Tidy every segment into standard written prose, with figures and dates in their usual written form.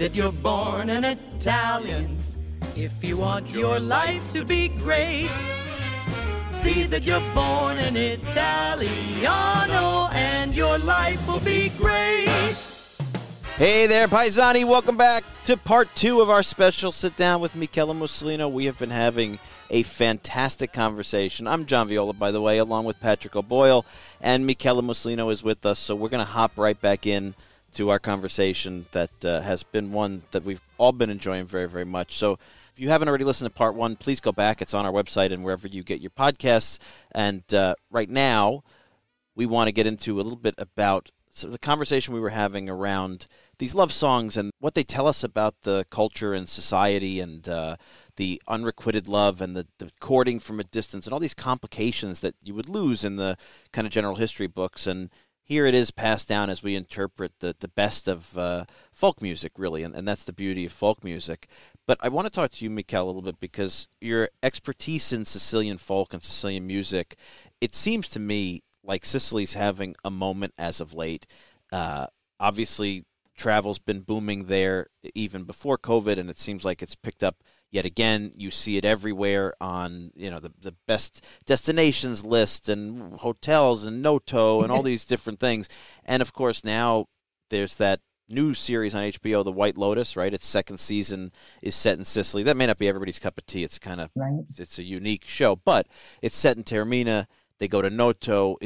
that you're born an Italian. If you want your life to be great, see that you're born an Italiano and your life will be great. Hey there, Paisani. Welcome back to part 2 of our special Sit Down with Michela Mussolino. We have been having a fantastic conversation. I'm John Viola, by the way, along with Patrick O'Boyle, and Michela Mussolino is with us, so we're going to hop right back in to our conversation that has been one that we've all been enjoying very, very much. So if you haven't already listened to part 1, please go back. It's on our website and wherever you get your podcasts. And right now, we want to get into a little bit about the conversation we were having around these love songs and what they tell us about the culture and society and the unrequited love and the courting from a distance and all these complications that you would lose in the kind of general history books. And here it is passed down as we interpret the best of folk music, really, and that's the beauty of folk music. But I want to talk to you, Michela, a little bit because your expertise in Sicilian folk and Sicilian music, it seems to me like Sicily's having a moment as of late. Obviously, travel's been booming there even before COVID, and it seems like it's picked up yet again. You see it everywhere on, the best destinations list and hotels and Noto and all these different things. And, of course, now there's that new series on HBO, The White Lotus, right? Its second season is set in Sicily. That may not be everybody's cup of tea. It's kind of It's a unique show, but it's set in Taormina. They go to Noto.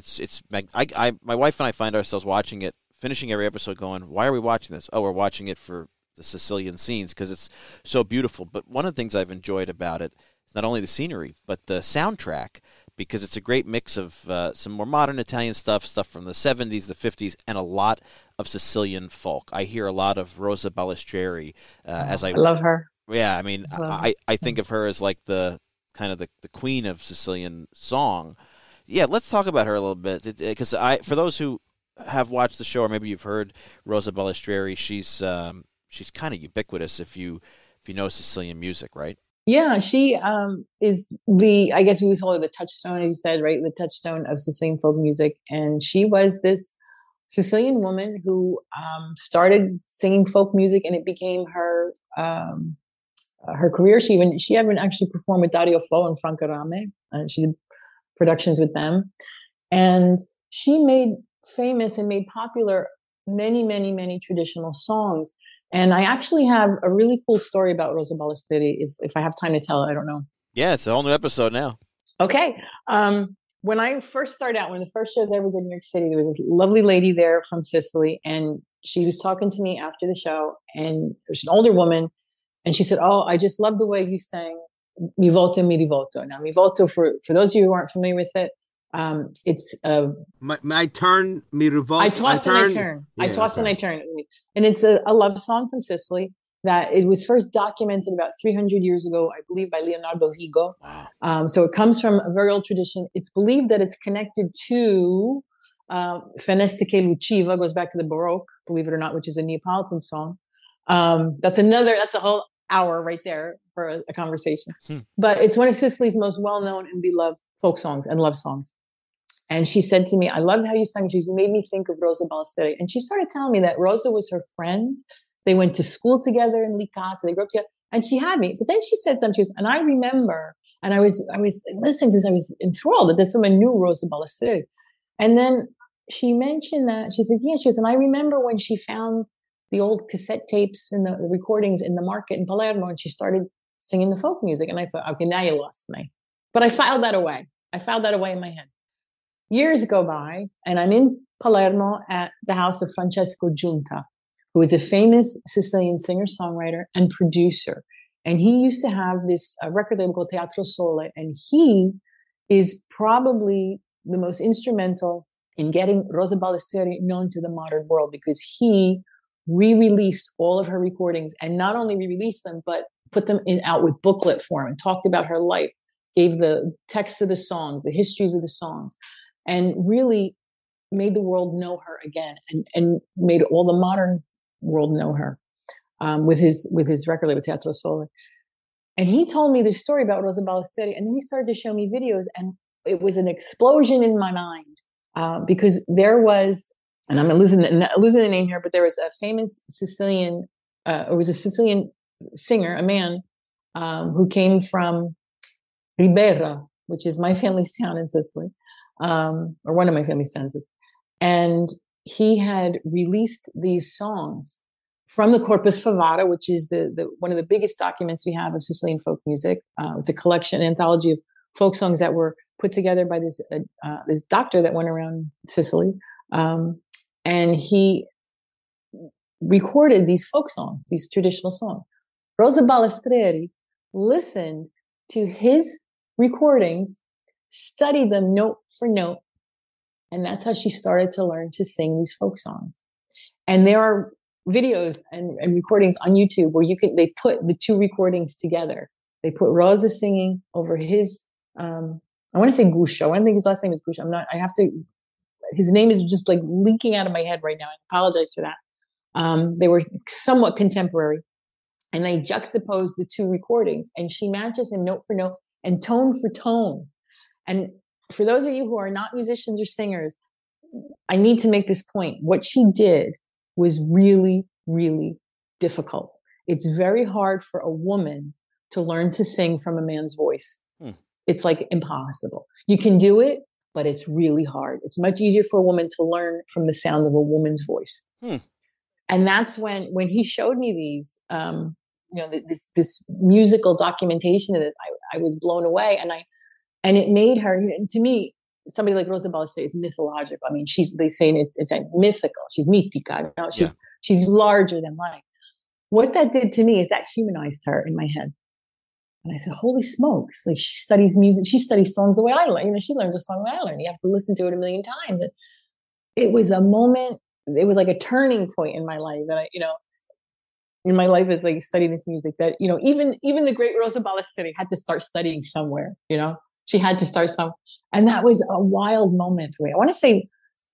My wife and I find ourselves watching it, finishing every episode going, why are we watching this? Oh, we're watching it for the Sicilian scenes because it's so beautiful. But one of the things I've enjoyed about it is not only the scenery, but the soundtrack, because it's a great mix of some more modern Italian stuff from the 70s, the 50s, and a lot of Sicilian folk. I hear a lot of Rosa Balestrieri. I love her. Yeah, I mean, I think of her as like the kind of the queen of Sicilian song. Yeah, let's talk about her a little bit, because for those who have watched the show, or maybe you've heard Rosa Balestrieri, she's kind of ubiquitous if you know Sicilian music, right? Yeah, she is I guess we would call her the touchstone, as you said, right? The touchstone of Sicilian folk music. And she was this Sicilian woman who started singing folk music, and it became her career. She even actually performed with Dario Fo and Franco Rame, and she did productions with them. And she made famous and made popular many, many, many traditional songs. And I actually have a really cool story about Rosa Balestrieri, if I have time to tell it. I don't know. Yeah, it's a whole new episode now. Okay. When I first started out, when the first shows I ever did in New York City, there was a lovely lady there from Sicily, and she was talking to me after the show, and there's an older woman, and she said, "Oh, I just love the way you sang Mi volto e mi rivolto." Now, mi volto, for those of you who aren't familiar with it, it's my turn, mi rivolto. I toss and I turn. Yeah, I toss and I turn. And it's a love song from Sicily that it was first documented about 300 years ago, I believe, by Leonardo Vigo. Wow. So it comes from a very old tradition. It's believed that it's connected to Feneste che Luciva, goes back to the Baroque, believe it or not, which is a Neapolitan song. That's a whole hour right there for a conversation. But it's one of Sicily's most well-known and beloved folk songs and love songs. And she said to me, "I loved how you sang." She made me think of Rosa Balestrieri. And she started telling me that Rosa was her friend. They went to school together in Licata. They grew up together. And she had me. But then she said something, and I remember, and I was listening to this, I was enthralled that this woman knew Rosa Balestrieri. And then she mentioned that, she said, yeah, she was, and I remember when she found the old cassette tapes and the recordings in the market in Palermo, and she started singing the folk music. And I thought, okay, now you lost me. But I filed that away. In my head. Years go by, and I'm in Palermo at the house of Francesco Giunta, who is a famous Sicilian singer-songwriter and producer. And he used to have this record label called Teatro Sole, and he is probably the most instrumental in getting Rosa Balestrieri known to the modern world, because he re-released all of her recordings, and not only re-released them, but put them out with booklet form and talked about her life, gave the texts of the songs, the histories of the songs, and really made the world know her again, and made all the modern world know her with his record label Teatro Sole. And he told me this story about Rosa Balestrieri, and then he started to show me videos, and it was an explosion in my mind because there was, and I'm losing the name here, but there was a famous Sicilian it was a Sicilian singer, a man who came from Ribera, which is my family's town in Sicily, or one of my family's towns. And he had released these songs from the Corpus Favara, which is the one of the biggest documents we have of Sicilian folk music. It's a collection, an anthology of folk songs that were put together by this doctor that went around Sicily, and he recorded these folk songs, these traditional songs. Rosa Balestreri listened to his recordings, studied them note for note, and that's how she started to learn to sing these folk songs. And there are videos and recordings on YouTube where they put the two recordings together. They put Rosa singing over his, I want to say Guscio. I don't think his last name is Guscio. His name is just like leaking out of my head right now. I apologize for that. They were somewhat contemporary, and they juxtaposed the two recordings, and she matches him note for note and tone for tone. And for those of you who are not musicians or singers, I need to make this point. What she did was really, really difficult. It's very hard for a woman to learn to sing from a man's voice. It's like impossible. You can do it, but it's really hard. It's much easier for a woman to learn from the sound of a woman's voice. And that's when he showed me these, this musical documentation of it, I was blown away. And it made her, to me, somebody like Rosa Balestreri is mythological. I mean, they say it's mythical. She's mítica. She's larger than life. What that did to me is that humanized her in my head. And I said, holy smokes. Like, she studies music. She studies songs the way I learn. She learns a song the way I learn. You have to listen to it a million times. It was a moment. It was like a turning point in my life that in my life is like studying this music that, even the great Rosa Balestreri had to start studying somewhere, she had to start somewhere. And that was a wild moment for me. I want to say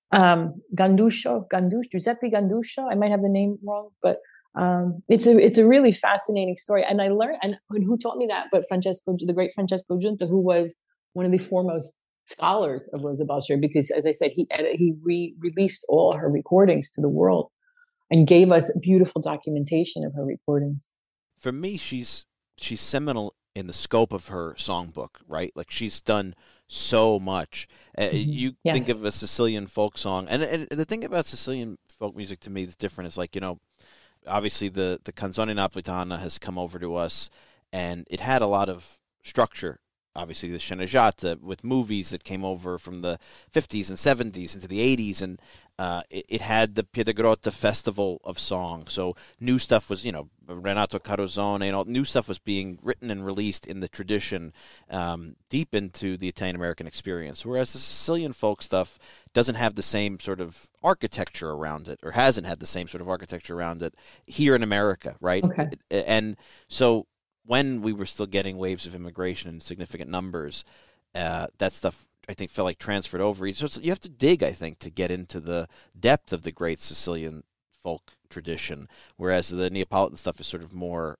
Giuseppe Ganduscio. I might have the name wrong, but it's a really fascinating story. And I learned, and who taught me that? But the great Francesco Giunta, who was one of the foremost scholars of Rosa Balestreri, because, as I said, he released all her recordings to the world and gave us beautiful documentation of her recordings. For me, she's seminal in the scope of her songbook, right? Like, she's done so much. You think of a Sicilian folk song, and the thing about Sicilian folk music to me that's different is, like, obviously the Canzone Napolitana has come over to us, and it had a lot of structure. Obviously, the sceneggiata with movies that came over from the 50s and 70s into the 80s, and it had the Piedigrotta Festival of Song. So new stuff was, Renato Carosone, and all new stuff was being written and released in the tradition deep into the Italian-American experience, whereas the Sicilian folk stuff doesn't have the same sort of architecture around it, or hasn't had the same sort of architecture around it here in America, right? Okay. And so when we were still getting waves of immigration in significant numbers, that stuff, I think, felt like transferred over. So you have to dig, I think, to get into the depth of the great Sicilian folk tradition, whereas the Neapolitan stuff is sort of more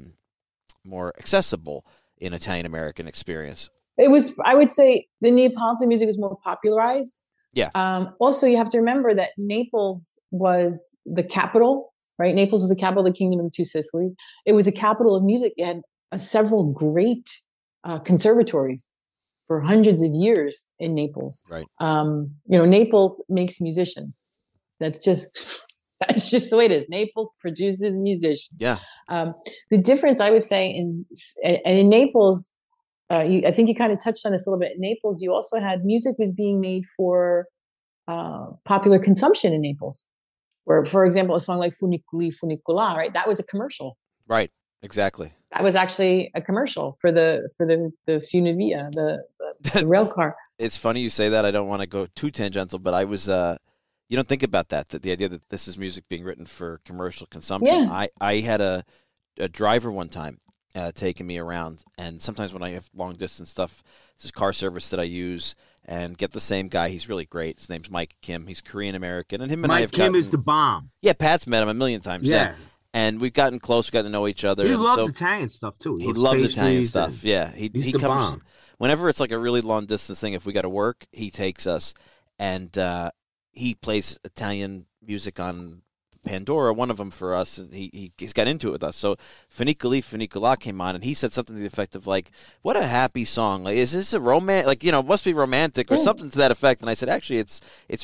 accessible in Italian-American experience. It was, I would say, the Neapolitan music was more popularized. Yeah. Also, you have to remember that Naples was the capital, right? Naples was the capital of the Kingdom of the Two Sicilies. It was a capital of music. It had several great conservatories for hundreds of years in Naples. Right. Naples makes musicians. That's just the way it is. Naples produces musicians. Yeah. The difference, I would say, in Naples, I think you kind of touched on this a little bit. In Naples, you also had music was being made for popular consumption in Naples. Where, for example, a song like Funiculi Funicola, right? That was a commercial. Right. Exactly. That was actually a commercial for the Funivia, the rail car. It's funny you say that. I don't want to go too tangential, but I was. You don't think about that the idea that this is music being written for commercial consumption. Yeah. I had a driver one time taking me around, and sometimes when I have long distance stuff, this is car service that I use. And get the same guy. He's really great. His name's Mike Kim. He's Korean American, and him and I have Kim is the bomb. Yeah, Pat's met him a million times. Yeah. And we've gotten close. We've gotten to know each other. He loves Italian stuff too. He loves Italian stuff. Yeah, he the comes bomb. Whenever it's like a really long distance thing. If we got to work, he takes us, and he plays Italian music on Pandora, one of them for us, and he's got into it with us. So Funiculi Funicula came on, and he said something to the effect of like, "What a happy song! Like, is this a like it must be romantic or something to that effect?" And I said, "Actually, it's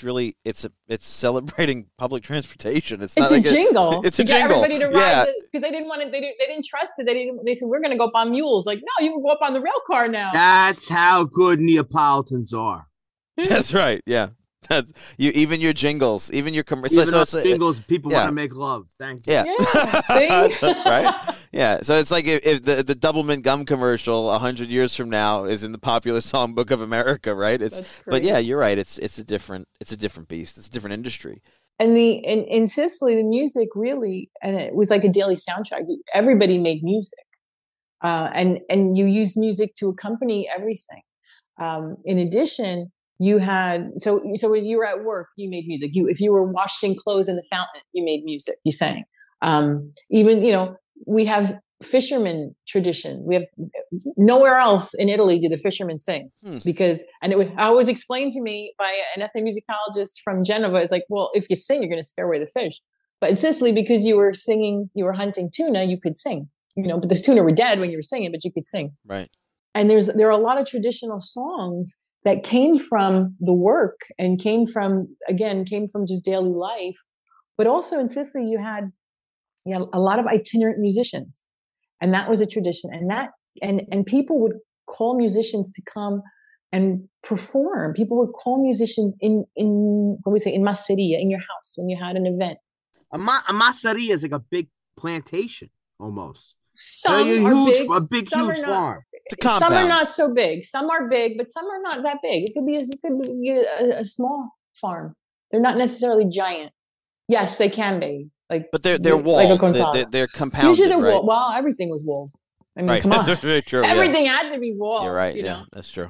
celebrating public transportation. It's not a like jingle. It's a to get jingle. Everybody to ride because they didn't want it. They didn't trust it. They said we're going to go up on mules. Like, no, you can go up on the rail car now. That's how good Neapolitans are. That's right. Yeah. Even your jingles, even your commercials. Even jingles, people want to make love. Thank you. Yeah. Right? Yeah. So it's like if the Doublemint gum commercial 100 years from now is in the popular songbook of America, right? But yeah, you're right. It's a different beast. It's a different industry. And in Sicily, the music really, and it was like a daily soundtrack. Everybody made music, and you used music to accompany everything. In addition, you had so when you were at work, you made music. If you were washing clothes in the fountain, you made music. You sang. Even we have fisherman tradition. We have nowhere else in Italy do the fishermen sing because I was explained to me by an ethnomusicologist from Genova. It's like, well, if you sing, you're going to scare away the fish. But in Sicily, because you were singing, you were hunting tuna, you could sing. But the tuna were dead when you were singing, but you could sing. Right. And there are a lot of traditional songs that came from the work and came from just daily life. But also in Sicily, you had a lot of itinerant musicians, and that was a tradition. And people would call musicians to come and perform. People would call musicians in masseria, in your house when you had an event. A masseria is like a big plantation almost. Some are big, a big huge farm. Some are not so big. Some are big, but some are not that big. It could be a small farm. They're not necessarily giant. Yes, they can be. But they're walled. Like they're compounded. Usually they're walled. Well, everything was walled. I mean, right. come on. That's very true. Everything had to be walled. You're right. That's true.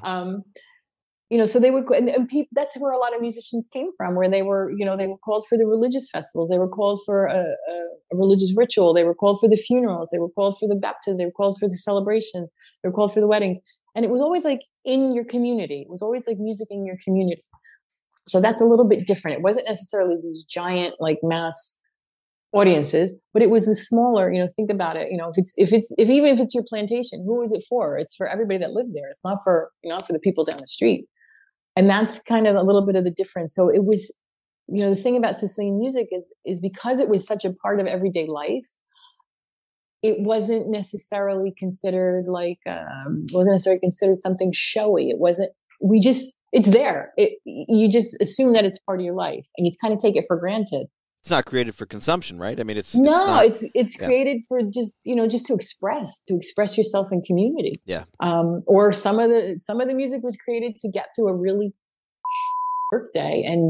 So they would, and people, that's where a lot of musicians came from, where they were called for the religious festivals. They were called for a religious ritual. They were called for the funerals. They were called for the baptisms. They were called for the celebrations. They were called for the weddings. And it was always like in your community. It was always like music in your community. So that's a little bit different. It wasn't necessarily these giant, like mass audiences, but it was the smaller, think about it. Even if it's your plantation, who is it for? It's for everybody that lived there. It's not for the people down the street. And that's kind of a little bit of the difference. So it was, the thing about Sicilian music is because it was such a part of everyday life, it wasn't necessarily considered something showy. It wasn't, it's there. You just assume that it's part of your life and you kind of take it for granted. It's not created for consumption, right? I mean, it's created for just to express yourself in community. Yeah. Or some of the music was created to get through a really work day, and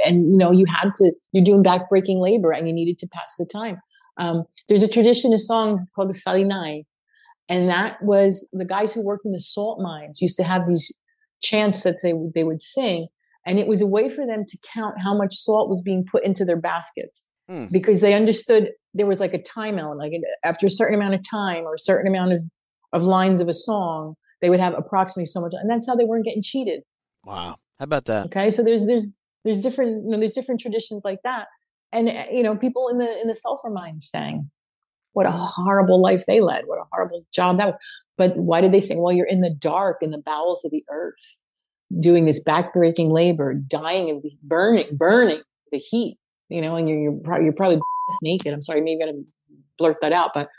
you're doing backbreaking labor and you needed to pass the time. There's a tradition of songs called the Salinai, and that was the guys who worked in the salt mines used to have these chants that they would sing. And it was a way for them to count how much salt was being put into their baskets because they understood there was like a time element, like after a certain amount of time or a certain amount of lines of a song, they would have approximately so much. And that's how they weren't getting cheated. Wow. How about that? Okay. So there's different, there's different traditions like that. And, people in the sulfur mines sang, what a horrible life they led. What a horrible job that was. But why did they sing? Well, you're in the dark, in the bowels of the earth, doing this backbreaking labor, dying of the burning the heat, and you're probably naked. I'm sorry, maybe I gotta blurt that out, but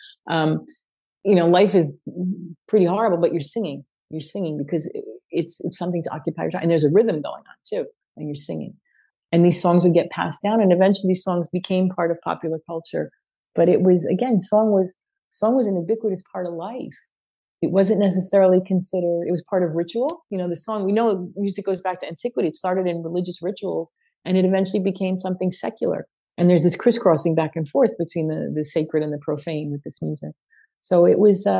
life is pretty horrible. But you're singing because it's something to occupy your time, and there's a rhythm going on too, and you're singing. And these songs would get passed down, and eventually these songs became part of popular culture. But it was, again, song was an ubiquitous part of life. It wasn't necessarily considered, it was part of ritual. The song, we know music goes back to antiquity. It started in religious rituals and it eventually became something secular. And there's this crisscrossing back and forth between the sacred and the profane with this music. So it was,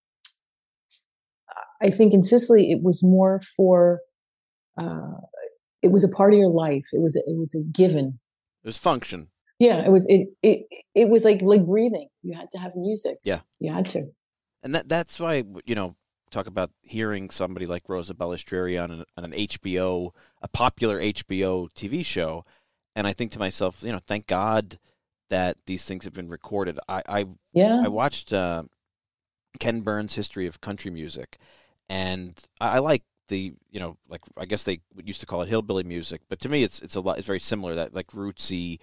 I think in Sicily, it was more for, it was a part of your life. It was a given. It was function. Yeah, it was, it was like breathing. You had to have music. Yeah. You had to. And that's why, talk about hearing somebody like Rosa Balestrieri on an HBO, a popular HBO TV show. And I think to myself, thank God that these things have been recorded. I watched Ken Burns' History of Country Music, and I like the, like, I guess they used to call it hillbilly music, but to me it's very similar, that like rootsy,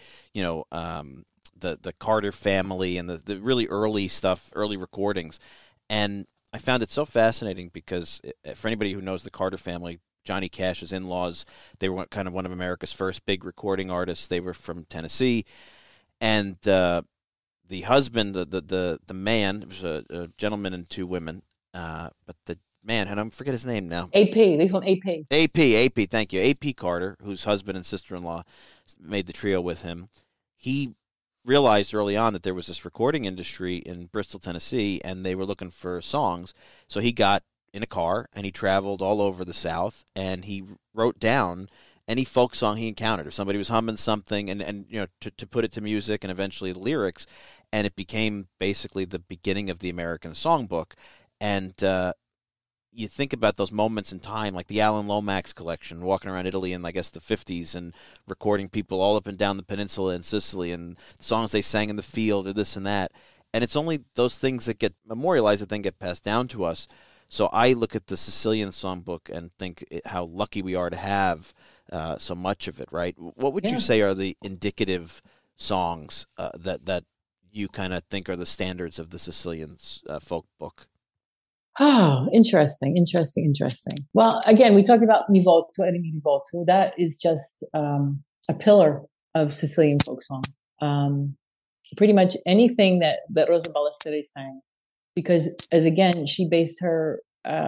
the Carter family and the really early stuff, early recordings. And I found it so fascinating because for anybody who knows the Carter family, Johnny Cash's in-laws, they were kind of one of America's first big recording artists. They were from Tennessee. And the husband, the man, it was a gentleman and two women, but the man, and I forget his name now. AP. They call him AP. AP. Thank you. AP Carter, whose husband and sister-in-law made the trio with him. He realized early on that there was this recording industry in Bristol, Tennessee, and they were looking for songs. So he got in a car and he traveled all over the South, and he wrote down any folk song he encountered. If somebody was humming something, and to put it to music and eventually the lyrics, and it became basically the beginning of the American songbook. And you think about those moments in time, like the Alan Lomax collection, walking around Italy in, I guess, the 50s and recording people all up and down the peninsula in Sicily and songs they sang in the field or this and that. And it's only those things that get memorialized that then get passed down to us. So I look at the Sicilian songbook and think how lucky we are to have so much of it, right? What would you say are the indicative songs that you kind of think are the standards of the Sicilian folk book? Oh, interesting. Well, again, we talked about Mi volto, Eri mi rivolto. That is just a pillar of Sicilian folk song. Pretty much anything that Rosa Ballestere sang, because again, she based her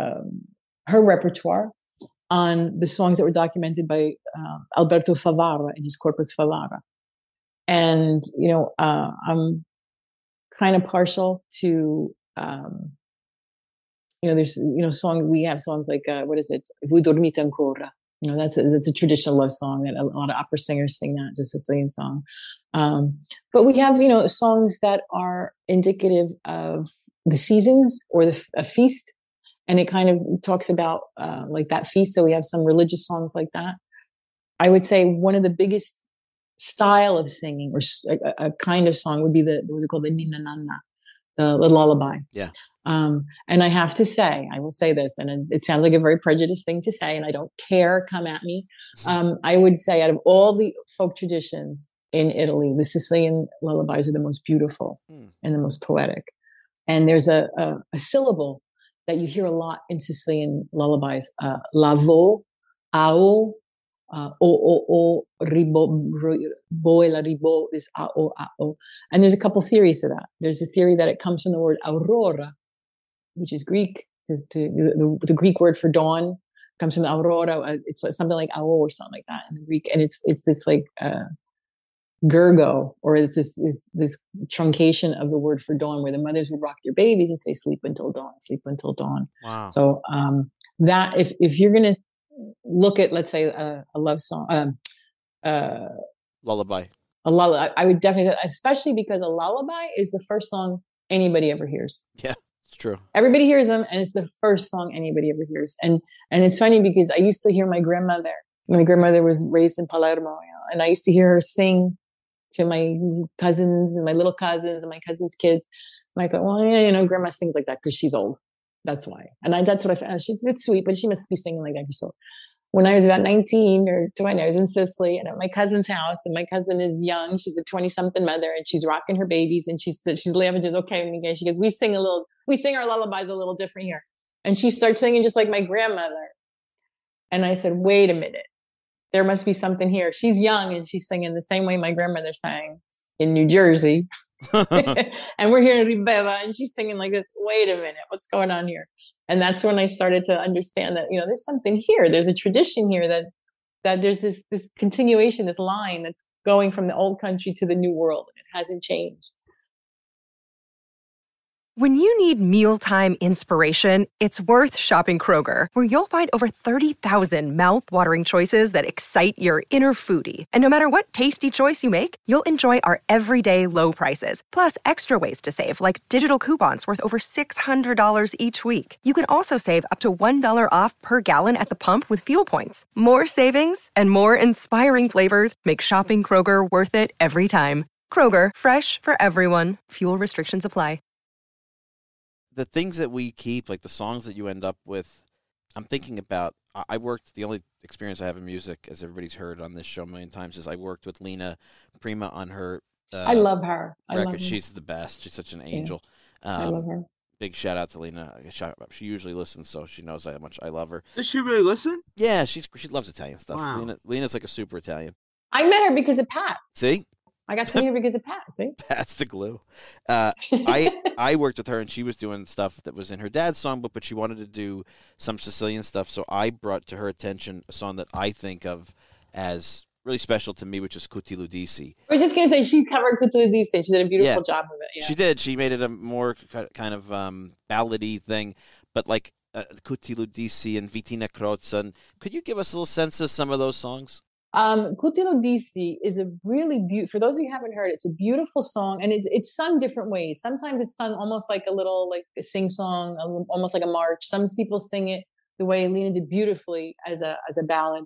repertoire on the songs that were documented by Alberto Favara in his Corpus Favara. And, I'm kind of partial to, there's, we have songs like, what is it? Voi dormite ancora. That's a traditional love song that a lot of opera singers sing that. It's a Sicilian song. But we have, songs that are indicative of the seasons or a feast. And it kind of talks about like that feast. So we have some religious songs like that. I would say one of the biggest style of singing or a kind of song would be what we call the ninna nanna, the lullaby. Yeah. And I have to say, I will say this, and it sounds like a very prejudiced thing to say, and I don't care, come at me. I would say out of all the folk traditions in Italy, the Sicilian lullabies are the most beautiful and the most poetic. And there's a syllable that you hear a lot in Sicilian lullabies, lavo, ao, o, ribo, bo e la ribo, this ao. And there's a couple theories to that. There's a theory that it comes from the word aurora, which is Greek. The Greek word for dawn comes from aurora. It's something like ao or something like that in the Greek. And it's this like Gergo, or it's this truncation of the word for dawn, where the mothers would rock their babies and say, sleep until dawn, sleep until dawn. Wow. So that if you're going to look at, let's say, a love song, lullaby. A lullaby, I would definitely, especially because a lullaby is the first song anybody ever hears. Yeah, it's true. Everybody hears them, and it's the first song anybody ever hears. And it's funny because I used to hear my grandmother. My grandmother was raised in Palermo, and I used to hear her sing to my cousins and my little cousins and my cousins' kids. And I thought, well, yeah, grandma sings like that because she's old. That's why. And that's what I found. It's sweet, but she must be singing like that. So when I was about 19 or 20, I was in Sicily and at my cousin's house, and my cousin is young. She's a 20-something mother, and she's rocking her babies, and she's laughing. She's okay. She goes, we sing our lullabies a little different here. And she starts singing just like my grandmother. And I said, wait a minute. There must be something here. She's young and she's singing the same way my grandmother sang in New Jersey. And we're here in Ribera and she's singing like this. Wait a minute, what's going on here? And that's when I started to understand that, there's something here. There's a tradition here that there's this continuation, this line that's going from the old country to the new world. And it hasn't changed. When you need mealtime inspiration, it's worth shopping Kroger, where you'll find over 30,000 mouth-watering choices that excite your inner foodie. And no matter what tasty choice you make, you'll enjoy our everyday low prices, plus extra ways to save, like digital coupons worth over $600 each week. You can also save up to $1 off per gallon at the pump with fuel points. More savings and more inspiring flavors make shopping Kroger worth it every time. Kroger, fresh for everyone. Fuel restrictions apply. The things that we keep, like the songs that you end up with, I'm thinking about, the only experience I have in music, as everybody's heard on this show a million times, is I worked with Lena Prima on her I love her. She's the best. She's such an angel. I love her. Big shout out to Lena. She usually listens, so she knows how much I love her. Does she really listen? Yeah, she loves Italian stuff. Wow. Lena's like a super Italian. I met her because of Pat. See? I got to meet her because of Pat. See? Pat's the glue. I worked with her, and she was doing stuff that was in her dad's songbook, but she wanted to do some Sicilian stuff, so I brought to her attention a song that I think of as really special to me, which is Cuti Ludisi. I was just going to say, she covered Cuti Ludisi. She did a beautiful job of it. Yeah. She did. She made it a more kind of ballady thing, but like Cuti Ludisi and Vitina Crozza. And could you give us a little sense of some of those songs? Cuti Ludisi is a really beautiful, for those of you who haven't heard, it's a beautiful song, and it's sung different ways. Sometimes it's sung almost like a little, like a sing song, almost like a march. Some people sing it the way Lena did beautifully as a ballad.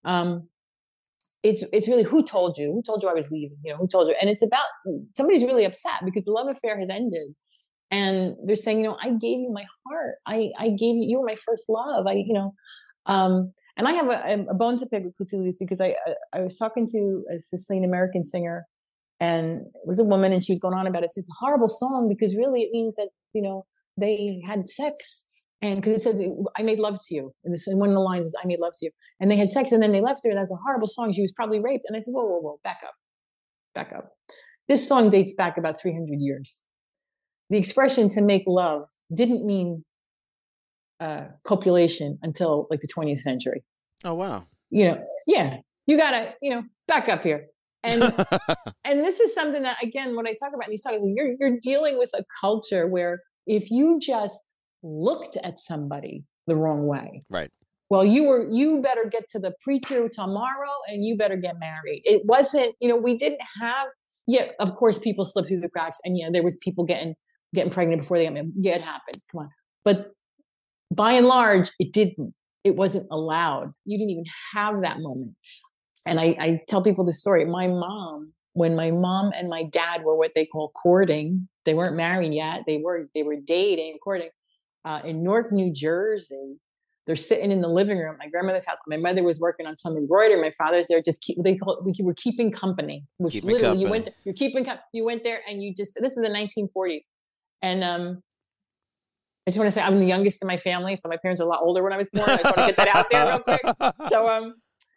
It's really, who told you I was leaving, who told you? And it's about, somebody's really upset because the love affair has ended. And they're saying, I gave you my heart. I gave you were my first love. And I have a bone to pick with Cuti Ludisi because I was talking to a Sicilian American singer, and it was a woman, and she was going on about it. So it's a horrible song because really it means that, they had sex. And because it says, I made love to you. And one of the lines is, I made love to you. And they had sex, and then they left her, and that's a horrible song. She was probably raped. And I said, whoa, back up. This song dates back about 300 years. The expression to make love didn't mean copulation until like the 20th century. Oh, wow. You gotta, back up here. And and this is something that, again, when I talk about these songs, you're dealing with a culture where if you just looked at somebody the wrong way, right? Well, you better get to the preacher tomorrow, and you better get married. It wasn't, we didn't have. Yeah, of course, people slip through the cracks, and there was people getting pregnant before they got married. Yeah, it happened. Come on, but by and large, it didn't. It wasn't allowed. You didn't even have that moment. And I tell people the story. My mom, when my mom and my dad were what they call courting, they weren't married yet. They were dating, courting, in Newark, New Jersey. They're sitting in the living room, my grandmother's house. My mother was working on some embroidery. My father's there. We were keeping company, which keeping literally company. you went there and this is the 1940s. And I just want to say I'm the youngest in my family, so my parents are a lot older when I was born. I just want to get that out there real quick. So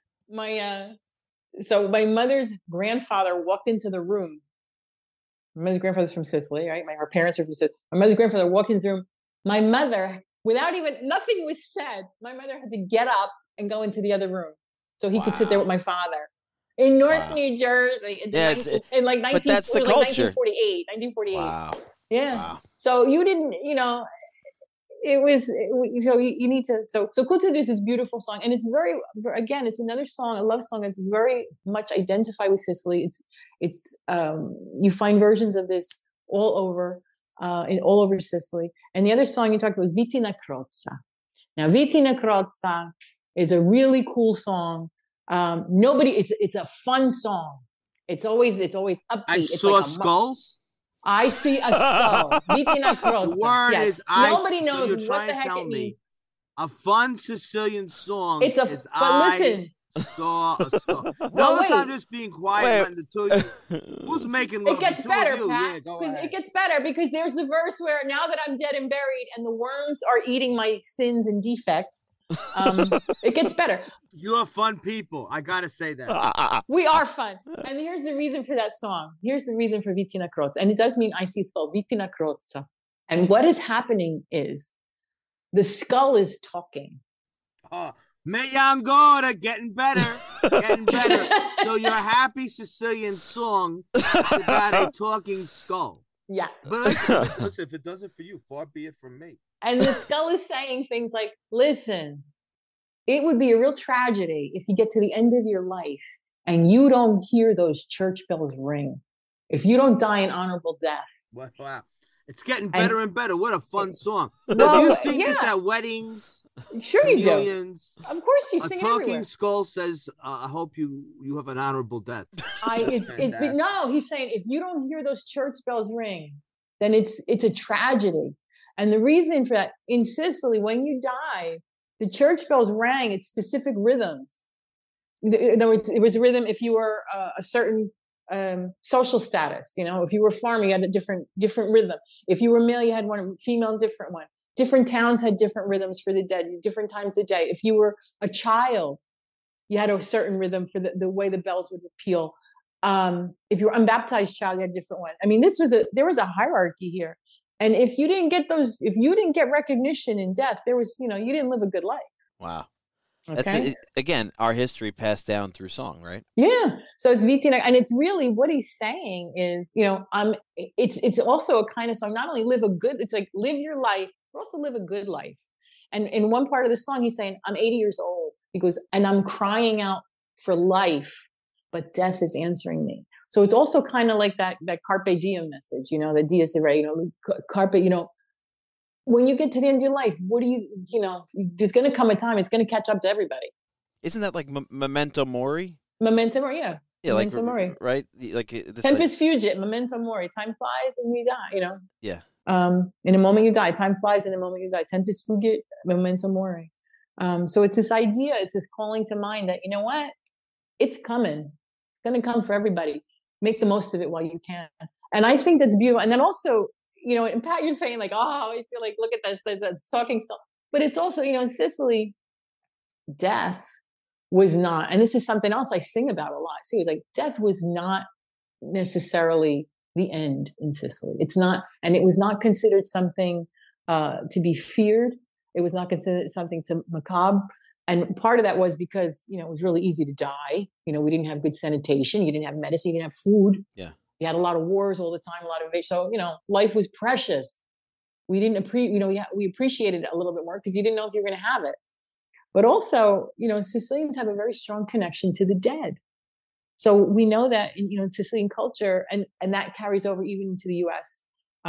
so my mother's grandfather walked into the room. My mother's grandfather's from Sicily, right? Her parents are from Sicily. My mother's grandfather walked into the room. My mother, nothing was said, my mother had to get up and go into the other room so he could sit there with my father in Newark, New Jersey. In like 1948. 1948. Wow. Yeah. Wow. So you didn't, so you need to, so Cuti Ludisi is a beautiful song. And it's it's another song, a love song. It's very much identified with Sicily. It's you find versions of this all over Sicily. And the other song you talked about was Vitina Crozza. Now, Vitina Crozza is a really cool song. It's a fun song. It's always upbeat. I saw skulls. I see a skull. Vitina Crozza. The word is nobody knows what the heck it means. A fun Sicilian song. Listen. Saw a skull. Notice I'm just being quiet and tell you who's making love. It gets better, Pat. Yeah, it gets better because there's the verse where now that I'm dead and buried and the worms are eating my sins and defects. It gets better. You're fun people. I gotta say that. We are fun. And here's the reason for that song. Here's the reason for Vitina Crozza. And it does mean I see skull. Vitina Crozza. And what is happening is the skull is talking. Me Angora, getting better. So your happy Sicilian song is about a talking skull. Yeah. But listen, if it does it for you, far be it from me. And the skull is saying things like, listen, it would be a real tragedy if you get to the end of your life and you don't hear those church bells ring. If you don't die an honorable death. Wow. It's getting better and better. What a fun song. Well, Now, do you sing this yeah. at weddings? Sure you do. Reunions? Of course you A sing it talking everywhere. skull says, "I hope you have an honorable death." But no, he's saying if you don't hear those church bells ring, then it's a tragedy. And the reason for that, in Sicily, when you die, the church bells rang at specific rhythms. In other words, it was a rhythm if you were a certain social status. You know, if you were farmer, you had a different rhythm. If you were male, you had one. Female, different one. Different towns had different rhythms for the dead, different times of the day. If you were a child, you had a certain rhythm for the way the bells would peal. If you were unbaptized child, you had a different one. I mean, there was a hierarchy here. And if you didn't get recognition in death, you didn't live a good life. Wow. Okay? That's again, our history passed down through song, right? Yeah. So it's Vitina, and it's really what he's saying is, it's also a kind of song. Not only it's like live your life, but also live a good life. And in one part of the song, he's saying, I'm 80 years old. He goes, and I'm crying out for life, but death is answering me. So it's also kind of like that carpe diem message, the dies irae, carpe, when you get to the end of your life, what do there's going to come a time, it's going to catch up to everybody. Isn't that like memento mori? Memento mori, yeah. Yeah, memento mori. Right? Like Tempus fugit, memento mori. Time flies and we die, Yeah. In a moment you die. Time flies in a moment you die. Tempus fugit, memento mori. So it's this idea, it's this calling to mind that, you know what? It's coming. It's going to come for everybody. Make the most of it while you can. And I think that's beautiful. And then also, and Pat, you're saying like, oh, it's like, look at this, that's talking stuff. But it's also, in Sicily, death was not, and this is something else I sing about a lot. So it was like, death was not necessarily the end in Sicily. It's not, and it was not considered something to be feared. It was not considered something to macabre. And part of that was because, it was really easy to die. We didn't have good sanitation. You didn't have medicine. You didn't have food. Yeah. You had a lot of wars all the time, a lot of invasion. So, life was precious. We didn't we appreciated it a little bit more because you didn't know if you were going to have it. But also, Sicilians have a very strong connection to the dead. So we know that in Sicilian culture, and that carries over even into the US.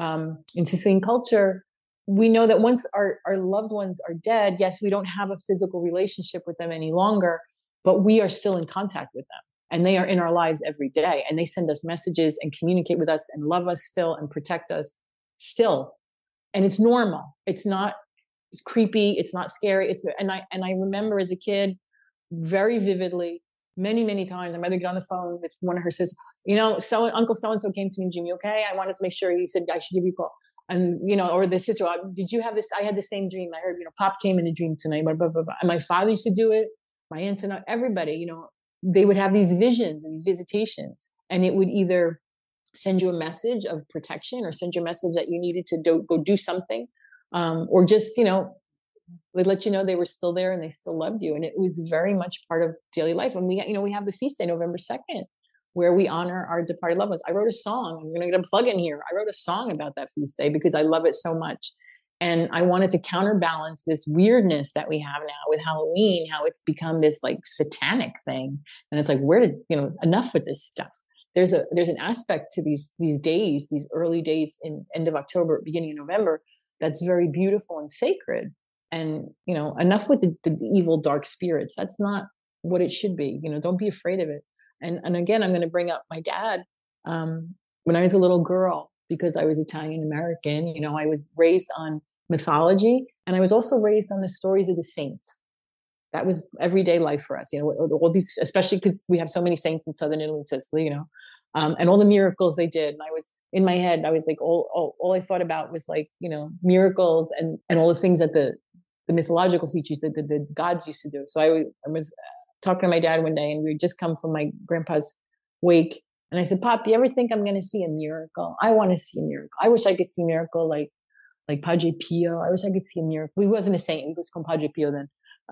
In Sicilian culture, we know that once our loved ones are dead, yes, we don't have a physical relationship with them any longer, but we are still in contact with them. And they are in our lives every day. And they send us messages and communicate with us and love us still and protect us still. And it's normal. It's not creepy. It's not scary. And I remember as a kid very vividly, many, many times, my mother get on the phone with one of her sisters, Uncle so-and-so came to me, Jimmy, okay? I wanted to make sure, he said, I should give you a call. And, or the sister, did you have this? I had the same dream. I heard, Pop came in a dream tonight, blah, blah, blah, blah. And my father used to do it. My aunts and everybody, they would have these visions and these visitations, and it would either send you a message of protection or send you a message that you needed to go do something, or just, they'd let you know they were still there and they still loved you. And it was very much part of daily life. And we have the feast day, November 2nd, where we honor our departed loved ones. I wrote a song. I'm going to get a plug in here. I wrote a song about that feast day because I love it so much. And I wanted to counterbalance this weirdness that we have now with Halloween, how it's become this like satanic thing. And it's like, enough with this stuff. There's an aspect to these days, these early days in end of October, beginning of November, that's very beautiful and sacred. And, enough with the evil, dark spirits. That's not what it should be. Don't be afraid of it. And again, I'm going to bring up my dad. When I was a little girl, because I was Italian American, I was raised on mythology, and I was also raised on the stories of the saints. That was everyday life for us, all these, especially because we have so many saints in Southern Italy and Sicily, and all the miracles they did. And I was in my head, I was like, all I thought about was like, miracles and all the things that the mythological features that the gods used to do. So I was talking to my dad one day, and we had just come from my grandpa's wake. And I said, Pop, you ever think I'm going to see a miracle? I want to see a miracle. I wish I could see a miracle like Padre Pio. I wish I could see a miracle. He wasn't a saint. He was called Padre Pio then.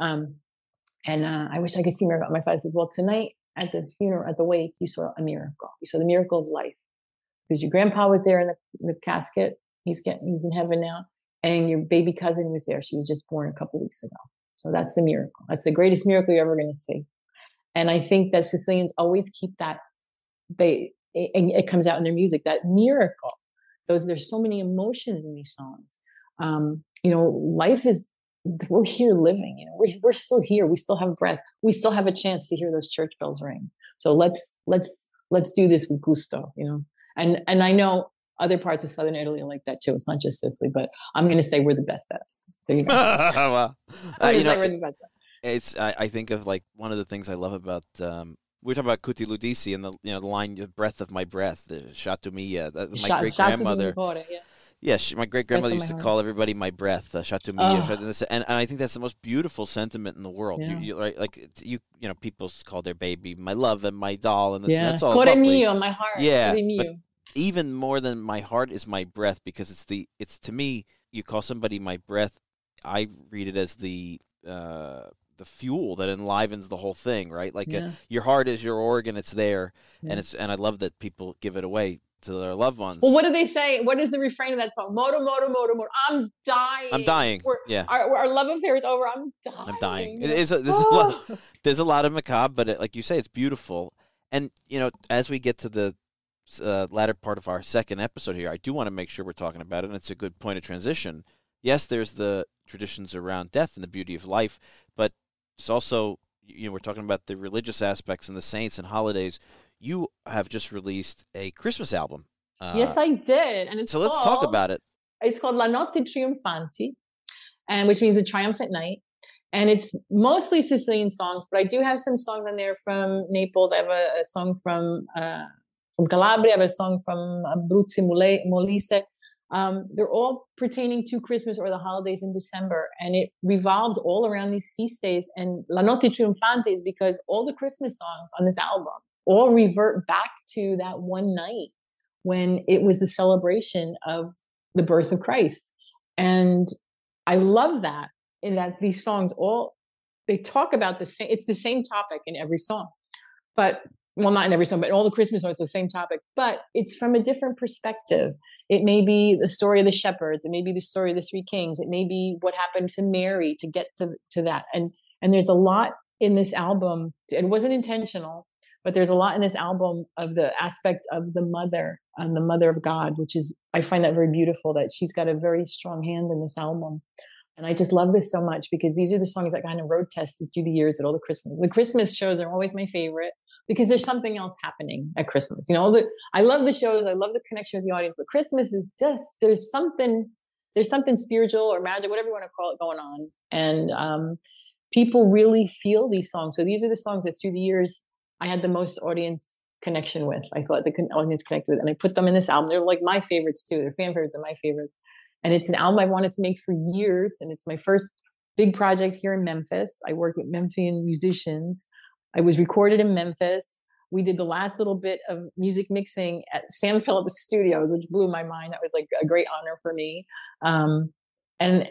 And I wish I could see a miracle. My father said, well, tonight at the funeral, at the wake, you saw a miracle. You saw the miracle of life. Because your grandpa was there in the casket. He's in heaven now. And your baby cousin was there. She was just born a couple of weeks ago. So that's the miracle. That's the greatest miracle you're ever going to see. And I think that Sicilians always keep that. It comes out in their music, that miracle. there's so many emotions in these songs. Life is, we're here living, we're still here. We still have breath. We still have a chance to hear those church bells ring. So let's do this with gusto, and I know other parts of Southern Italy are like that too. It's not just Sicily, but I'm going to say we're the best at it. There you go. Well, we're the best at it. I think of like one of the things I love about, we're talking about Cuti Ludisi and the line, the breath of my breath, the Shatu Mia. My great-grandmother. Yeah, my great-grandmother used to call everybody my breath, Shatu Mia. And I think that's the most beautiful sentiment in the world. Yeah. People call their baby my love and my doll. And that's all Cuore lovely. mio, my heart. Yeah. Cuore mio. But even more than my heart is my breath, because it's to me, you call somebody my breath, I read it as the fuel that enlivens the whole thing, right? Like your heart is your organ; it's there, and I love that people give it away to their loved ones. Well, what do they say? What is the refrain of that song? Moto, moto, moto, moto. I'm dying. I'm dying. Our love affair is over. I'm dying. I'm dying. There's a lot of macabre, but like you say, it's beautiful. And as we get to the latter part of our second episode here, I do want to make sure we're talking about it, and it's a good point of transition. Yes, there's the traditions around death and the beauty of life, but it's also, we're talking about the religious aspects and the saints and holidays. You have just released a Christmas album. Yes, I did. And let's talk about it. It's called La Notte Trionfanti, and which means the triumphant night. And it's mostly Sicilian songs, but I do have some songs in there from Naples. I have a song from Calabria. I have a song from Abruzzo Molise. They're all pertaining to Christmas or the holidays in December, and it revolves all around these feast days. And La Notte Trionfante is because all the Christmas songs on this album all revert back to that one night when it was the celebration of the birth of Christ. And I love that, in that these songs they talk about it's the same topic in every song, but not in every song, but in all the Christmas songs, it's the same topic, but it's from a different perspective. It may be the story of the shepherds. It may be the story of the three kings. It may be what happened to Mary to get to that. And there's a lot in this album. It wasn't intentional, but there's a lot in this album of the aspect of the mother and the mother of God, which is, I find that very beautiful, that she's got a very strong hand in this album. And I just love this so much, because these are the songs that kind of road tested through the years at all the Christmas shows are always my favorite, because there's something else happening at Christmas. I love the shows. I love the connection with the audience, but Christmas is just, there's something spiritual or magic, whatever you want to call it, going on. And people really feel these songs. So these are the songs that through the years I had the most audience connection with. I thought the audience connected with, and I put them in this album. They're like my favorites too. They're fan favorites and my favorites. And it's an album I wanted to make for years. And it's my first big project here in Memphis. I work with Memphian musicians. I was recorded in Memphis. We did the last little bit of music mixing at Sam Phillips Studios, which blew my mind. That was like a great honor for me. And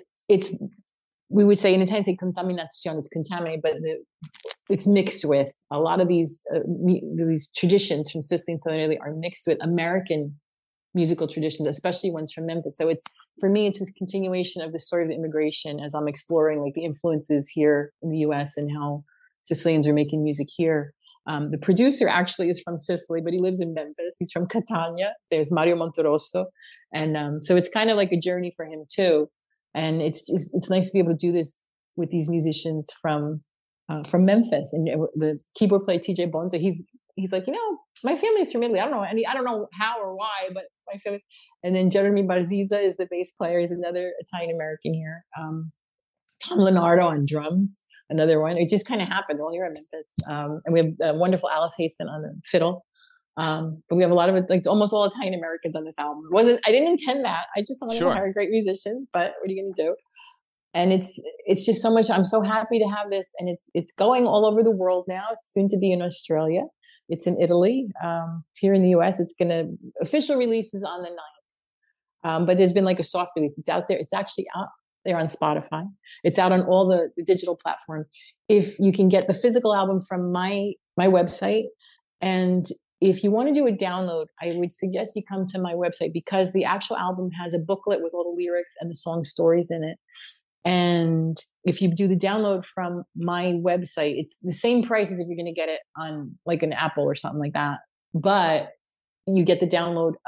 we would say in Italian, say contaminazione, it's contaminated, but it's mixed with a lot of these traditions from Sicily and Southern Italy are mixed with American musical traditions, especially ones from Memphis. So for me, it's this continuation of the story of the immigration as I'm exploring like the influences here in the US and how Sicilians are making music here. The producer actually is from Sicily, but he lives in Memphis. He's from Catania. There's Mario Monterosso. And so it's kind of like a journey for him too. And it's nice to be able to do this with these musicians from Memphis. And the keyboard player TJ Bonta, he's like, my family's from Italy. I don't know how or why, but my family. And then Jeremy Barziza is the bass player. He's another Italian American here. Tom Leonardo on drums, another one. It just kind of happened all here in Memphis. And we have wonderful Alice Haston on the fiddle. But we have a lot of almost all Italian Americans on this album. I didn't intend that. I just wanted to hire great musicians, but what are you going to do? And it's just so much. I'm so happy to have this, and it's going all over the world now. It's soon to be in Australia. It's in Italy. Here in the US, official release is on the 9th. But there's been like a soft release. It's out there. It's actually out there on Spotify. It's out on all the digital platforms. If you can get the physical album from my website, and if you want to do a download, I would suggest you come to my website, because the actual album has a booklet with all the lyrics and the song stories in it. And if you do the download from my website, it's the same price as if you're going to get it on like an Apple or something like that. But you get the download of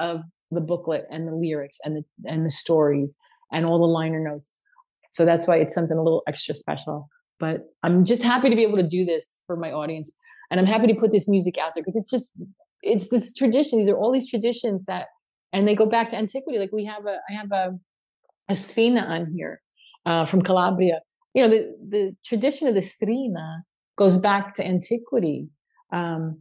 the booklet and the lyrics and the stories and all the liner notes. So that's why it's something a little extra special. But I'm just happy to be able to do this for my audience. And I'm happy to put this music out there because it's this tradition. These are all these traditions and they go back to antiquity. Like I have a strina on here from Calabria. The tradition of the strina goes back to antiquity. And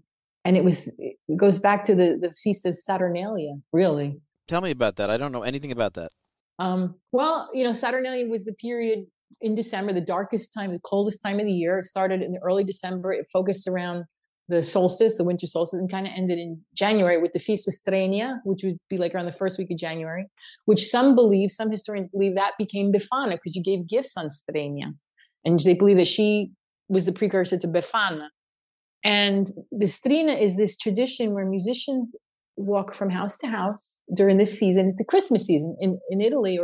it goes back to the feast of Saturnalia, really. Tell me about that. I don't know anything about that. Well, Saturnalia was the period in December, the darkest time, the coldest time of the year. It started in early December. It focused around the solstice, the winter solstice, and kind of ended in January with the Feast of Strenia, which would be like around the first week of January, which some historians believe that became Befana because you gave gifts on Strenia. And they believe that she was the precursor to Befana. And the strina is this tradition where musicians walk from house to house during this season. It's a Christmas season in Italy,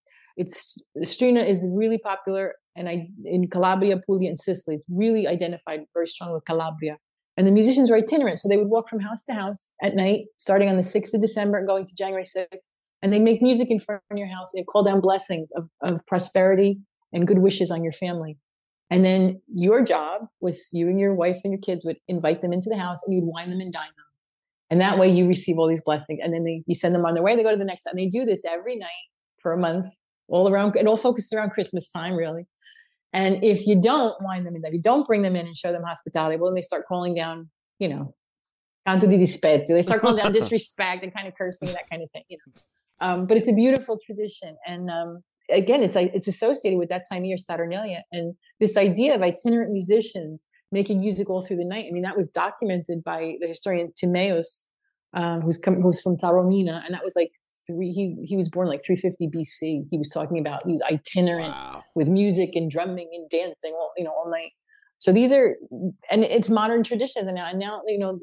the strina is really popular. And in Calabria, Puglia, and Sicily, it's really identified very strong with Calabria. And the musicians were itinerant. So they would walk from house to house at night, starting on the 6th of December and going to January 6th. And they make music in front of your house. They call down blessings of prosperity and good wishes on your family. And then your job was you and your wife and your kids would invite them into the house and you'd wine them and dine them. And that way you receive all these blessings. And then you send them on their way. They go to the next. And they do this every night for a month, all around. It all focuses around Christmas time, really. And if you don't wine them in, if you don't bring them in and show them hospitality, well, then they start calling down, canto di rispetto. They start calling down disrespect and kind of cursing, that kind of thing. But it's a beautiful tradition. And again, it's associated with that time of year, Saturnalia. And this idea of itinerant musicians making music all through the night. I mean, that was documented by the historian Timaeus, who's from Taormina. And that was like he was born like 350 BC. He was talking about these itinerant with music and drumming and dancing all night. So these are, and it's modern traditions. And now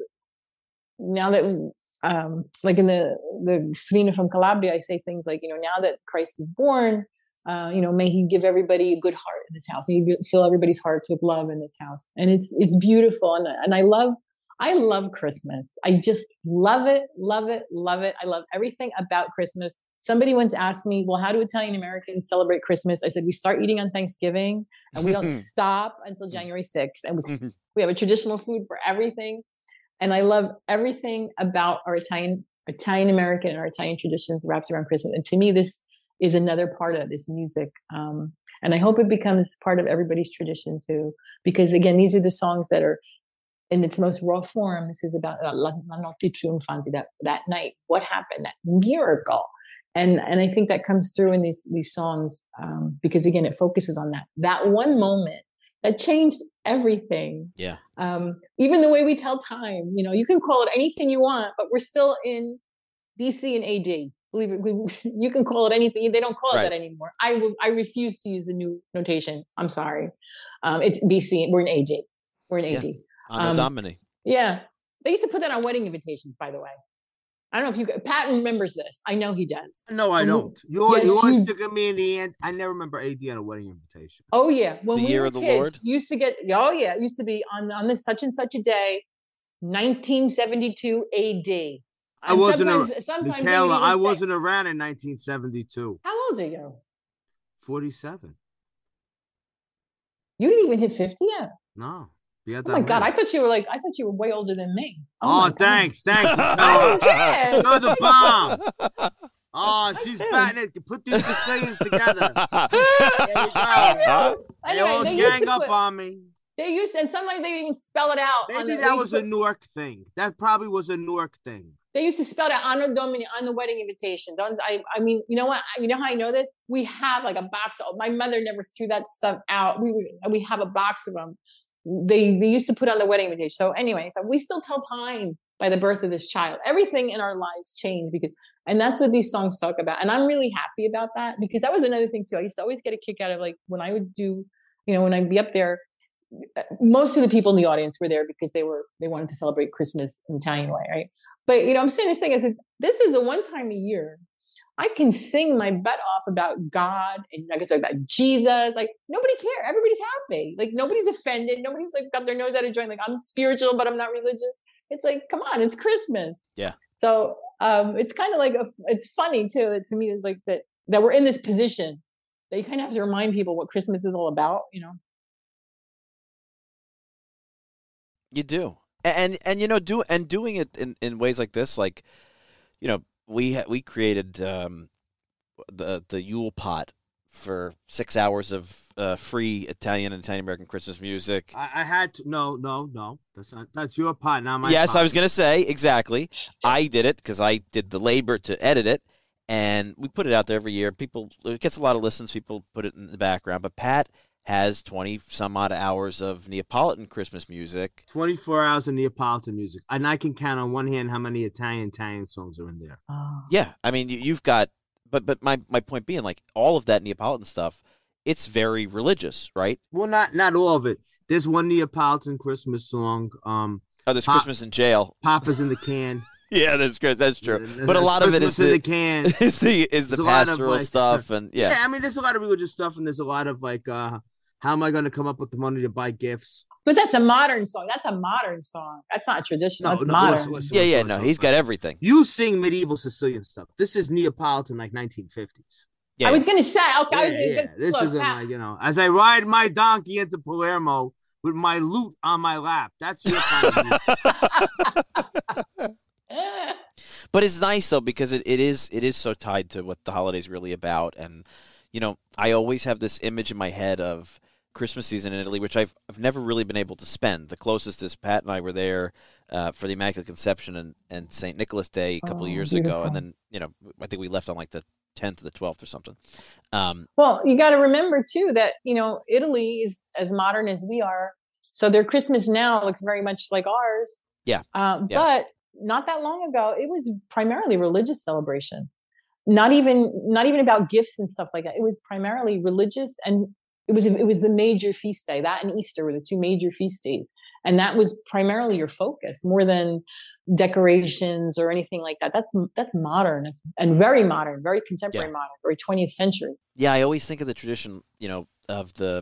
that, like in the strina from Calabria, I say things like, now that Christ is born, may he give everybody a good heart in this house. May he fill everybody's hearts with love in this house. And it's beautiful. And I love Christmas. I just love it, love it, love it. I love everything about Christmas. Somebody once asked me, well, how do Italian Americans celebrate Christmas? I said, we start eating on Thanksgiving and we don't stop until January 6th. And we have a traditional food for everything. And I love everything about our Italian American and our Italian traditions wrapped around Christmas. And to me, this is another part of this music. And I hope it becomes part of everybody's tradition too, because again, these are the songs that are in its most raw form. This is about La Notte Trionfante, that night, what happened, that miracle. And I think that comes through in these songs, because again, it focuses on that one moment that changed everything. Yeah. Even the way we tell time, you can call it anything you want, but we're still in BC and AD. Believe it, you can call it anything. They don't call it that anymore. I refuse to use the new notation. I'm sorry. It's BC. We're in AD. We're in AD. Yeah. Anno Domini. Yeah. They used to put that on wedding invitations, by the way. I don't know if Pat remembers this. I know he does. No, I don't. You always stick at me in the end. I never remember AD on a wedding invitation. Oh yeah, when the year of the kids, Lord used to get. Oh yeah, it used to be on this such and such a day, 1972 AD. I wasn't around. Michaela, I wasn't around in 1972. How old are you? 47. You didn't even hit 50 yet. No. Oh my God! I thought you were way older than me. Oh thanks. Oh, yeah. You're the bomb. Oh, she's batting it. Put these Sicilians together. There you go. They all gang up on me. They used to, and sometimes they even spell it out. Maybe that was a Newark thing. That probably was a Newark thing. They used to spell it out Anno Domini on the wedding invitation. I mean, you know what? You know how I know this? We have like a box. My mother never threw that stuff out. We have a box of them. They used to put on the wedding invitation. So anyway, so we still tell time by the birth of this child. Everything in our lives changed and that's what these songs talk about. And I'm really happy about that because that was another thing too. I used to always get a kick out of like when I would do, when I'd be up there, most of the people in the audience were there because they wanted to celebrate Christmas in Italian way, right? But I'm saying this thing is this is the one time a year I can sing my butt off about God and I can talk about Jesus. Like nobody cares. Everybody's happy. Like nobody's offended. Nobody's like got their nose out of joint. Like I'm spiritual, but I'm not religious. It's like, come on, it's Christmas. Yeah. So it's kind of like it's funny too. It's to me like that we're in this position that you kind of have to remind people what Christmas is all about. You do, and doing it in ways like this, like we created the Yule Pot for 6 hours of free Italian and Italian American Christmas music. I had to. No. That's your pot, not my. Yes, pot. I was going to say exactly. I did it because I did the labor to edit it, and we put it out there every year. It gets a lot of listens. People put it in the background, but Pat has 20 some odd hours of Neapolitan Christmas music. 24 hours of Neapolitan music, and I can count on one hand how many Italian songs are in there. Yeah, I mean you've got. But my point being, like, all of that Neapolitan stuff, it's very religious, right? Well, not all of it. There's one Neapolitan Christmas song. There's Christmas in Jail. Papa's in the Can. Yeah, that's true. But a lot of it is in the Can. is the pastoral stuff, and yeah. I mean, there's a lot of religious stuff, and there's a lot of like, how am I going to come up with the money to buy gifts? But that's a modern song. That's not a traditional. That's modern. Listen, he's got everything. You sing medieval Sicilian stuff. This is Neapolitan, like 1950s. Yeah. I was going to say, okay. This isn't like, as I ride my donkey into Palermo with my lute on my lap. That's your kind of music. But it's nice though because it is so tied to what the holiday's really about, and I always have this image in my head of Christmas season in Italy, which I've never really been able to spend. The closest is Pat and I were there for the Immaculate Conception and St. Nicholas Day a couple of years ago, and then I think we left on like the 10th or the 12th or something. Well, you got to remember too that Italy is as modern as we are, so their Christmas now looks very much like ours. Yeah. But not that long ago, it was primarily religious celebration. Not even about gifts and stuff like that. It was primarily religious, and it was the major feast day. That and Easter were the two major feast days, and that was primarily your focus, more than decorations or anything like that. That's modern and very modern, very contemporary, modern, very 20th century. Yeah, I always think of the tradition, of the